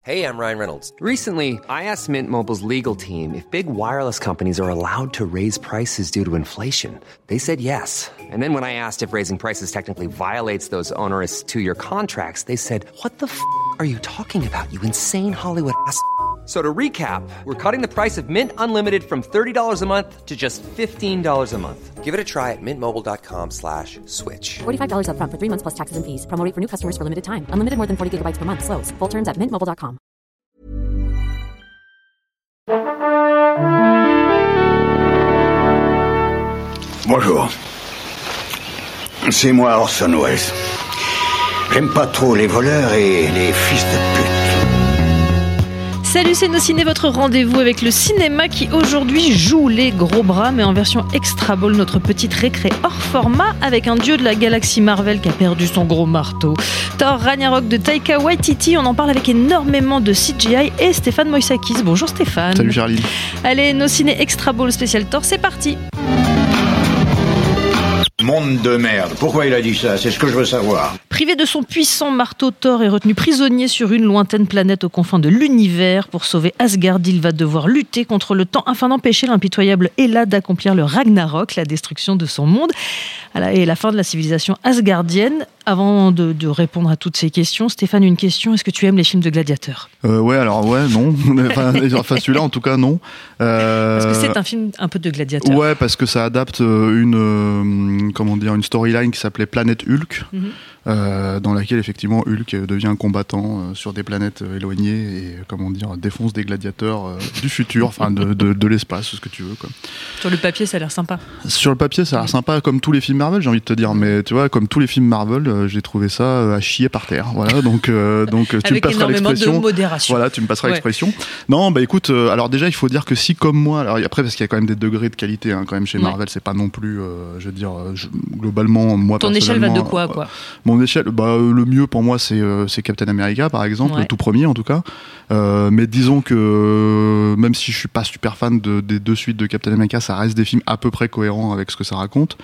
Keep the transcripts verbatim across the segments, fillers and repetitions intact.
Hey, I'm Ryan Reynolds. Recently, I asked Mint Mobile's legal team if big wireless companies are allowed to raise prices due to inflation. They said yes. And then when I asked if raising prices technically violates those onerous two-year contracts, they said, what the f*** are you talking about, you insane Hollywood ass f- So to recap, we're cutting the price of Mint Unlimited from thirty dollars a month to just fifteen dollars a month. Give it a try at mintmobile.com slash switch. forty-five dollars up front for three months plus taxes and fees. Promo rate for new customers for limited time. Unlimited more than forty gigabytes per month. Slows full terms at mint mobile dot com. Bonjour. C'est moi Orson Welles. J'aime pas trop les voleurs et les fils de pute. Salut, c'est Nos Ciné, votre rendez-vous avec le cinéma qui aujourd'hui joue les gros bras, mais en version extra ball, notre petite récré hors format avec un dieu de la galaxie Marvel qui a perdu son gros marteau. Thor Ragnarok de Taika Waititi, on en parle avec énormément de C G I et Stéphane Moïsakis. Bonjour Stéphane. Salut Charlie. Allez, Nos Ciné extra ball spécial Thor, c'est parti. Monde de merde. Pourquoi il a dit ça? C'est ce que je veux savoir. Privé de son puissant marteau, Thor est retenu prisonnier sur une lointaine planète aux confins de l'univers. Pour sauver Asgard, il va devoir lutter contre le temps afin d'empêcher l'impitoyable Hela d'accomplir le Ragnarok, la destruction de son monde et la fin de la civilisation asgardienne. Avant de, de répondre à toutes ces questions, Stéphane, une question. Est-ce que tu aimes les films de gladiateurs ? euh, Ouais, alors ouais, non. enfin, enfin, celui-là, en tout cas, non. Euh... Parce que c'est un film un peu de gladiateurs. Ouais, parce que ça adapte une, euh, comment dire, une storyline qui s'appelait Planète Hulk, mm-hmm. euh, dans laquelle, effectivement, Hulk devient un combattant euh, sur des planètes euh, éloignées et, comment dire, défonce des gladiateurs euh, du futur, enfin, de, de, de l'espace, ce que tu veux, quoi. Sur le papier, ça a l'air sympa. Sur le papier, ça a l'air sympa, comme tous les films Marvel, j'ai envie de te dire. Mais tu vois, comme tous les films Marvel, euh, j'ai trouvé ça euh, à chier par terre. Voilà, donc, euh, donc tu avec me passeras l'expression. De modération. Voilà, tu me passeras ouais. l'expression. Non, bah écoute, euh, alors déjà, il faut dire que si, comme moi, alors après, parce qu'il y a quand même des degrés de qualité, hein, quand même, chez ouais. Marvel, c'est pas non plus, euh, je veux dire, je, globalement, moi, ton échelle va de quoi, quoi euh, Mon échelle, bah, le mieux pour moi, c'est, euh, c'est Captain America, par exemple, ouais. le tout premier, en tout cas. Euh, mais disons que, euh, même si je suis pas super fan de, des deux suites de Captain America, ça reste des films à peu près cohérents avec ce que ça raconte.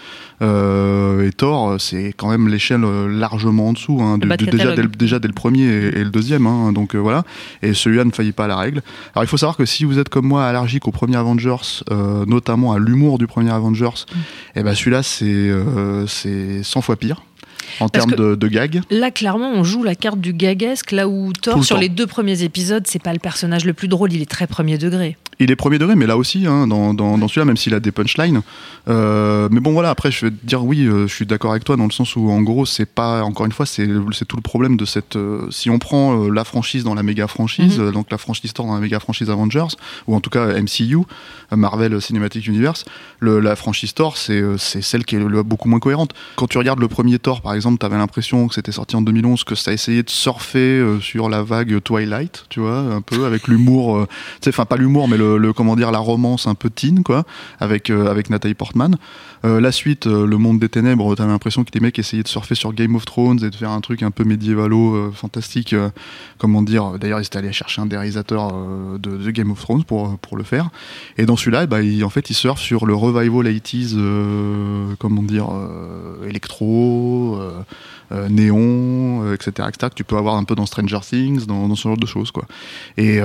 Euh, et Thor, c'est quand même l'échelle largement en dessous, hein, de, de, déjà, dès le, déjà dès le premier et, et le deuxième, hein, donc euh, voilà. Et celui-là ne faillit pas à la règle. Alors il faut savoir que si vous êtes comme moi allergique au premier Avengers, euh, notamment à l'humour du premier Avengers, mmh. et ben celui-là c'est euh, c'est cent fois pire. En termes de, de gag. Là, clairement, on joue la carte du gagesque, là où Thor, sur temps. les deux premiers épisodes, c'est pas le personnage le plus drôle, il est très premier degré. Il est premier degré, mais là aussi, hein, dans, dans, dans celui-là, même s'il a des punchlines. Euh, mais bon, voilà, après, je vais te dire, oui, euh, je suis d'accord avec toi, dans le sens où, en gros, c'est pas, encore une fois, c'est, c'est tout le problème de cette. Euh, si on prend euh, la franchise dans la méga franchise, mm-hmm. euh, donc la franchise Thor dans la méga franchise Avengers, ou en tout cas M C U, Marvel Cinematic Universe, le, la franchise Thor, c'est, c'est celle qui est le, beaucoup moins cohérente. Quand tu regardes le premier Thor, par exemple, t'avais l'impression que c'était sorti en deux mille onze, que ça essayait de surfer euh, sur la vague Twilight, tu vois, un peu, avec l'humour, euh, tu sais, enfin, pas l'humour, mais le, le, comment dire, la romance un peu teen, quoi, avec, euh, avec Nathalie Portman. Euh, la suite, euh, Le Monde des Ténèbres, t'as l'impression que les mecs essayaient de surfer sur Game of Thrones et de faire un truc un peu médiévalo, euh, fantastique, euh, comment dire, d'ailleurs, ils étaient allés chercher un des réalisateurs euh, de, de Game of Thrones pour, pour le faire. Et dans celui-là, bah, il, en fait, ils surfent sur le revival eighties, euh, comment dire, euh, électro, euh, Euh, néon, euh, et cetera, et cetera, que tu peux avoir un peu dans Stranger Things, dans, dans ce genre de choses, quoi. Et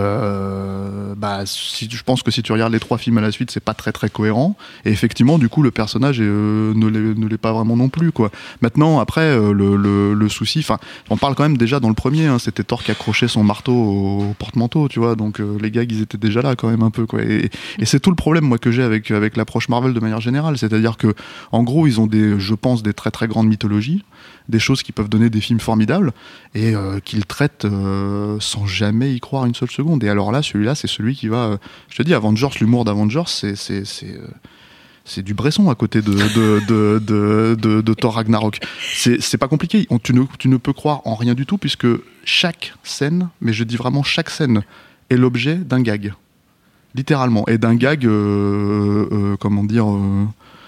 euh, bah, si, je pense que si tu regardes les trois films à la suite, c'est pas très très cohérent. Et effectivement, du coup, le personnage est, euh, ne, l'est, ne l'est pas vraiment non plus, quoi. Maintenant, après, euh, le, le, le souci, enfin, on parle quand même déjà dans le premier, hein, c'était Thor qui accrochait son marteau au, au porte-manteau, tu vois. Donc euh, les gags, ils étaient déjà là quand même un peu, quoi. Et, et c'est tout le problème, moi, que j'ai avec avec l'approche Marvel de manière générale, c'est-à-dire que, en gros, ils ont des, je pense, des très très grandes mythologies, des choses qui peuvent donner des films formidables et euh, qu'ils traitent euh, sans jamais y croire une seule seconde. Et alors là, celui-là, c'est celui qui va... Euh, je te dis, Avengers, l'humour d'Avengers, c'est, c'est, c'est, euh, c'est du Bresson à côté de, de, de, de, de, de Thor Ragnarok. C'est, c'est pas compliqué. On, tu, ne, tu ne peux croire en rien du tout puisque chaque scène, mais je dis vraiment chaque scène, est l'objet d'un gag. Littéralement. Et d'un gag, euh, euh, comment dire... Euh,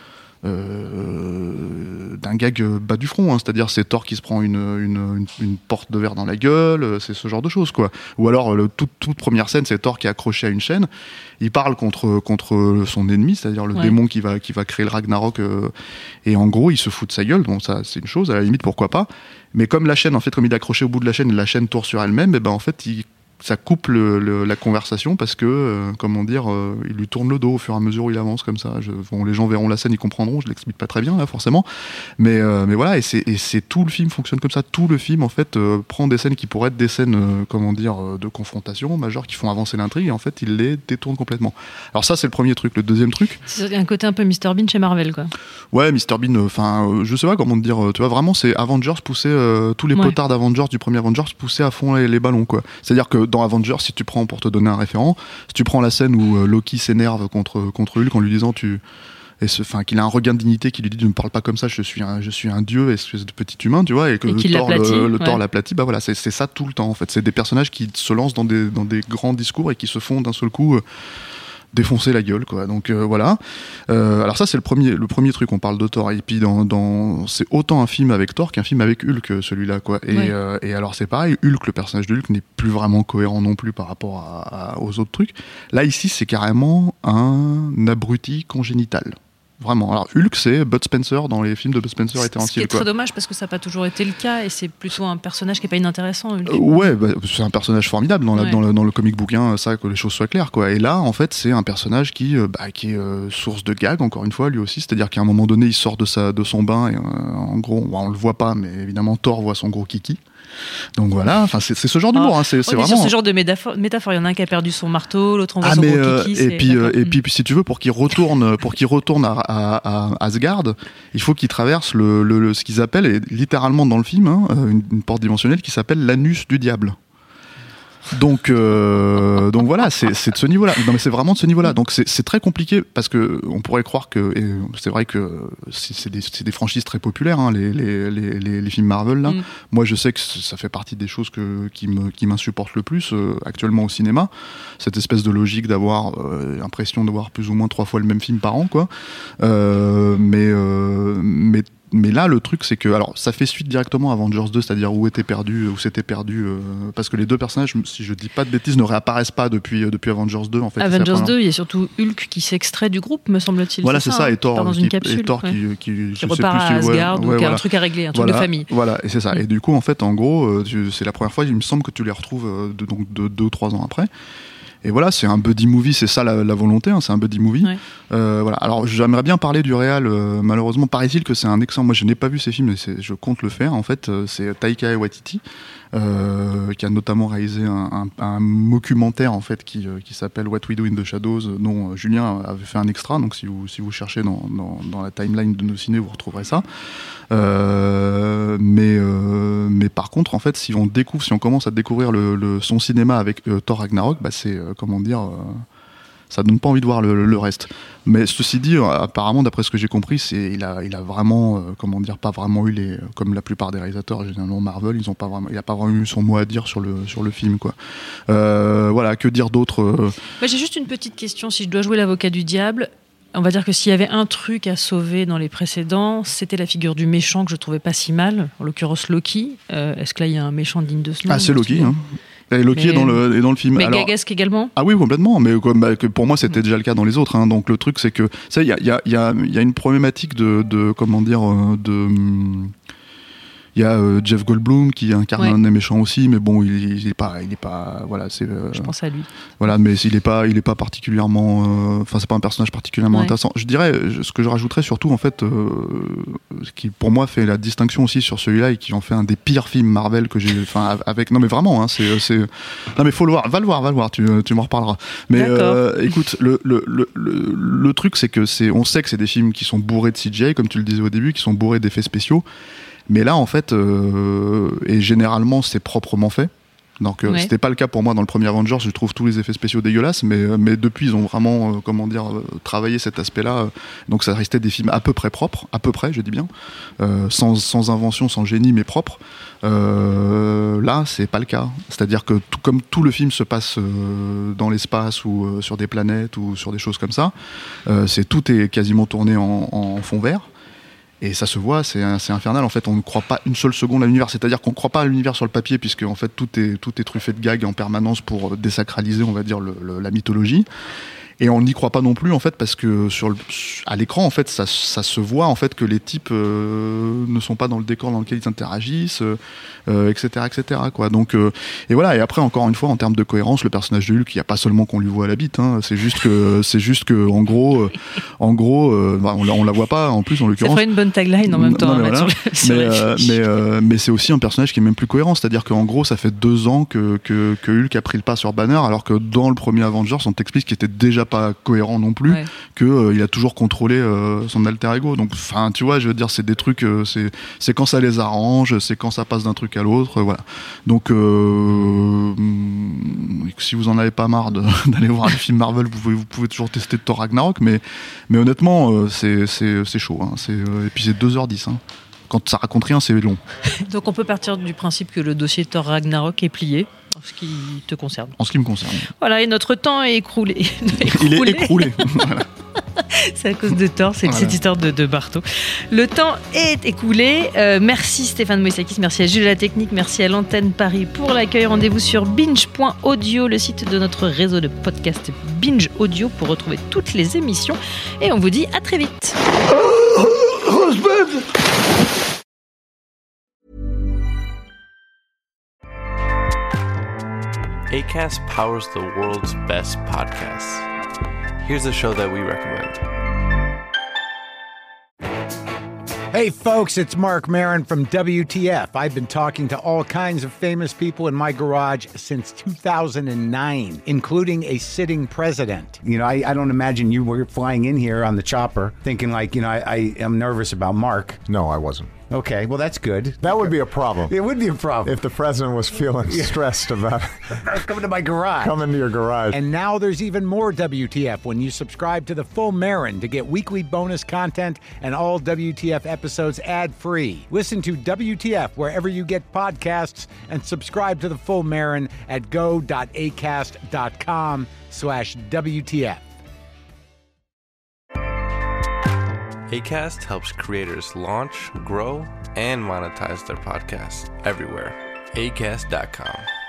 Euh, d'un gag bas du front, hein. C'est-à-dire c'est Thor qui se prend une, une, une, une porte de verre dans la gueule, c'est ce genre de choses, quoi. Ou alors le, toute, toute première scène, c'est Thor qui est accroché à une chaîne, il parle contre, contre son ennemi, c'est-à-dire le ouais. démon qui va, qui va créer le Ragnarok, euh, et en gros il se fout de sa gueule, donc ça c'est une chose, à la limite pourquoi pas, mais comme la chaîne, en fait, comme il est accroché au bout de la chaîne, la chaîne tourne sur elle-même, et ben en fait il ça coupe le, le, la conversation parce que, euh, comment dire, euh, il lui tourne le dos au fur et à mesure où il avance comme ça. Je, bon, les gens verront la scène, ils comprendront. Je l'explique pas très bien là, forcément, mais euh, mais voilà. Et c'est, et c'est tout le film fonctionne comme ça. Tout le film en fait euh, prend des scènes qui pourraient être des scènes, euh, comment dire, euh, de confrontation majeure qui font avancer l'intrigue et en fait il les détourne complètement. Alors ça c'est le premier truc. Le deuxième truc, c'est un côté un peu mister Bean chez Marvel quoi. Ouais, mister Bean. Enfin, euh, je sais pas comment te dire. Tu vois, vraiment c'est Avengers poussé euh, tous les Ouais. potards d'Avengers du premier Avengers poussés à fond les, les ballons quoi. C'est-à-dire que dans Avengers, si tu prends pour te donner un référent, si tu prends la scène où euh, Loki s'énerve contre contre Hulk en lui disant tu et ce, enfin qu'il a un regain de dignité qui lui dit tu ne me parles pas comme ça, je suis un je suis un dieu, espèce de petit humain, tu vois, et que Et le qu'il Thor l'aplatit, le, le ouais. Thor l'aplatit, bah voilà, c'est c'est ça tout le temps en fait. C'est des personnages qui se lancent dans des dans des grands discours et qui se font d'un seul coup euh, défoncer la gueule quoi. Donc euh, voilà. Euh, alors ça c'est le premier le premier truc, on parle de Thor et puis dans, dans c'est autant un film avec Thor qu'un film avec Hulk celui-là quoi. Et, Ouais. euh, et alors c'est pareil, Hulk, le personnage de Hulk n'est plus vraiment cohérent non plus par rapport à, à, aux autres trucs. Là ici c'est carrément un abruti congénital. Vraiment. Alors Hulk c'est Bud Spencer dans les films de Bud Spencer et Terence Ce qui est Hill quoi. très dommage parce que ça n'a pas toujours été le cas et c'est plutôt un personnage qui n'est pas inintéressant. Hulk. Euh, ouais, bah, c'est un personnage formidable dans, la, Ouais. dans, le, dans le comic book, hein, ça, que les choses soient claires, quoi. Et là, en fait, c'est un personnage qui, euh, bah, qui est euh, source de gag, encore une fois, lui aussi. C'est-à-dire qu'à un moment donné, il sort de, sa, de son bain et, euh, en gros, bah, on le voit pas, mais évidemment, Thor voit son gros kiki. Donc voilà, enfin, c'est, c'est ce genre d'humour, Ah, hein, c'est, on c'est est vraiment. sur ce genre de métaphore, métaphore. Il y en a un qui a perdu son marteau, l'autre on voit Ah son mais gros euh, kiki. et c'est- puis euh, d'accord. et Mm. puis si tu veux pour qu'il retourne pour qu'il retourne à, à, à Asgard, il faut qu'il traverse le, le, le ce qu'ils appellent et littéralement dans le film hein, une, une porte dimensionnelle qui s'appelle l'anus du diable. Donc, euh, donc voilà, c'est, c'est de ce niveau-là. Non, mais c'est vraiment de ce niveau-là. Donc c'est, c'est très compliqué parce que on pourrait croire que, et c'est vrai que c'est, c'est, des, c'est des franchises très populaires, hein, les, les, les, les, les films Marvel là. Mm. Moi, je sais que ça fait partie des choses que, qui, me, qui m'insupportent le plus euh, actuellement au cinéma. Cette espèce de logique d'avoir euh, l'impression de voir plus ou moins trois fois le même film par an, quoi. Euh, mais, euh, mais Mais là, le truc, c'est que, alors, ça fait suite directement à Avengers deux, c'est-à-dire où était perdu, où c'était perdu, euh, parce que les deux personnages, si je dis pas de bêtises, ne réapparaissent pas depuis, euh, depuis Avengers deux, en fait. Avengers C'est la première- deux, il y a surtout Hulk qui s'extrait du groupe, me semble-t-il. Voilà, c'est ça, hein, et qui part Thor, dans qui, une capsule, et Thor ouais. qui, qui, qui je sais repart plus à si- ouais, Asgard ou ouais, qui a voilà. un truc à régler, un truc Voilà, de famille. Voilà, et c'est ça. Mm. Et du coup, en fait, en gros, euh, tu- c'est la première fois, il me semble que tu les retrouves euh, de, donc de deux ou trois ans après. Et voilà, c'est un buddy movie, c'est ça la, la volonté, hein, c'est un buddy movie. Ouais. Euh, voilà. Alors j'aimerais bien parler du réal. Euh, malheureusement, paraît-il que c'est un excellent. Moi, je n'ai pas vu ces films, mais c'est, je compte le faire. En fait, euh, c'est Taika Waititi euh, qui a notamment réalisé un, un, un documentaire en fait qui, euh, qui s'appelle What We Do in the Shadows, dont euh, Julien avait fait un extra. Donc si vous si vous cherchez dans, dans, dans la timeline de nos ciné, vous retrouverez ça. Euh, mais euh, mais par contre, en fait, si on découvre, si on commence à découvrir le, le son cinéma avec euh, Thor Ragnarok, bah c'est euh, comment dire. Euh, ça donne pas envie de voir le, le reste. Mais ceci dit, apparemment, d'après ce que j'ai compris, c'est il a, il a vraiment, euh, comment dire, pas vraiment eu les, comme la plupart des réalisateurs, généralement Marvel, ils ont pas vraiment, il a pas vraiment eu son mot à dire sur le sur le film, quoi. Euh, voilà, que dire d'autre euh... Moi, j'ai juste une petite question. Si je dois jouer l'avocat du diable, on va dire que s'il y avait un truc à sauver dans les précédents, c'était la figure du méchant que je trouvais pas si mal. En l'occurrence, Loki. Euh, est-ce que là, il y a un méchant digne de ce nom? Ah, c'est Loki, hein. Et Loki Mais- est dans le est dans le film. Mais Alors, gagasque également. ah oui, complètement. Mais comme, bah, que pour moi, c'était déjà le cas dans les autres. Hein. Donc le truc, c'est que ça, il y a, il y, a, il y, a, il y a une problématique de, de comment dire, euh, de. hum, Il y a euh, Jeff Goldblum qui incarne Ouais. un des méchants aussi, mais bon, il, il est pas, il est pas, voilà, c'est. euh, Je pense à lui. Voilà, mais il est pas, il est pas particulièrement, enfin, c'est pas un personnage particulièrement Ouais. intéressant. Je dirais, je- ce que je rajouterais surtout, en fait, euh, ce qui pour moi fait la distinction aussi sur celui-là et qui en fait un des pires films Marvel que j'ai, enfin, avec, non mais vraiment, hein, c'est, c'est, non mais faut le voir, va le voir, va le voir, tu, tu m'en reparleras. Mais D'accord. euh, écoute, le, le, le, le, le truc, c'est que c'est, on sait que c'est des films qui sont bourrés de C G I, comme tu le disais au début, qui sont bourrés d'effets spéciaux. Mais là, en fait, euh, et généralement, c'est proprement fait. Donc, euh, Ouais. c'était pas le cas pour moi dans le premier Avengers. Je trouve tous les effets spéciaux dégueulasses, mais, euh, mais depuis, ils ont vraiment, euh, comment dire, euh, travaillé cet aspect-là. euh, donc, ça restait des films à peu près propres, à peu près, je dis bien, euh, sans, sans invention, sans génie, mais propres. Euh, là, c'est pas le cas. C'est-à-dire que tout, comme tout le film se passe euh, dans l'espace ou euh, sur des planètes ou sur des choses comme ça, euh, c'est tout est quasiment tourné en, en fond vert. Et ça se voit, c'est, c'est infernal. En fait, on ne croit pas une seule seconde à l'univers. C'est-à-dire qu'on ne croit pas à l'univers sur le papier, puisque en fait tout est tout est truffé de gags en permanence pour désacraliser, on va dire, le, le, la mythologie. Et on n'y croit pas non plus en fait parce que sur le, à l'écran en fait ça, ça se voit en fait que les types euh, ne sont pas dans le décor dans lequel ils interagissent, euh, et cetera, et cetera quoi. Donc euh, et voilà. Et après encore une fois en termes de cohérence, le personnage de Hulk, il n'y a pas seulement qu'on lui voit la bite. Hein, c'est juste que c'est juste que en gros, euh, en gros, euh, on, la, on la voit pas en plus en l'occurrence. Ça ferait une bonne tagline en même temps. Non, mais, à voilà. mettre sur le, sur mais, euh, mais, euh, mais c'est aussi un personnage qui est même plus cohérent. C'est-à-dire qu'en gros, ça fait deux ans que, que que Hulk a pris le pas sur Banner, alors que dans le premier Avengers, on t'explique qu'il était déjà pas cohérent non plus, ouais. que euh, il a toujours contrôlé euh, son alter ego. Donc, enfin, tu vois, je veux dire, c'est des trucs, euh, c'est c'est quand ça les arrange, c'est quand ça passe d'un truc à l'autre, euh, voilà. Donc, euh, si vous en avez pas marre de, d'aller voir les films Marvel, vous pouvez vous pouvez toujours tester Thor Ragnarok, mais mais honnêtement, euh, c'est c'est c'est chaud. Hein, c'est euh, et puis c'est deux heures dix. Hein. Quand ça raconte rien, c'est long. Donc on peut partir du principe que le dossier Thor Ragnarok est plié, en ce qui te concerne. En ce qui me concerne. Voilà, et notre temps est écroulé. Il est écroulé. Voilà. C'est à cause de Thor, c'est voilà. Cette histoire de, de Barto. Le temps est écoulé. Euh, merci Stéphane Moïsakis, merci à Jules de la Technique, merci à l'Antenne Paris pour l'accueil. Rendez-vous sur binge point audio, le site de notre réseau de podcast Binge Audio, pour retrouver toutes les émissions. Et on vous dit à très vite. Acast powers the world's best podcasts. Here's a show that we recommend. Hey folks, it's Mark Maron from W T F. I've been talking to all kinds of famous people in my garage since two thousand nine, including a sitting president. You know, I, I don't imagine you were flying in here on the chopper thinking like, you know, I, I am nervous about Mark. No, I wasn't. Okay, well, that's good. That would be a problem. It would be a problem. If the president was feeling stressed about coming to my garage. Coming to your garage. And now there's even more W T F when you subscribe to the Full Marin to get weekly bonus content and all W T F episodes ad-free. Listen to W T F wherever you get podcasts and subscribe to the Full Marin at go.acast.com slash WTF. Acast helps creators launch, grow, and monetize their podcasts everywhere. acast dot com.